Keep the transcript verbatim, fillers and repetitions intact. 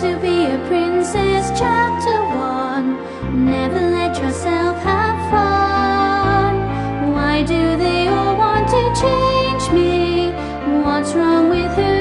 to be a princess, chapter one. Never let yourself have fun. Why do they all want to change me? What's wrong with who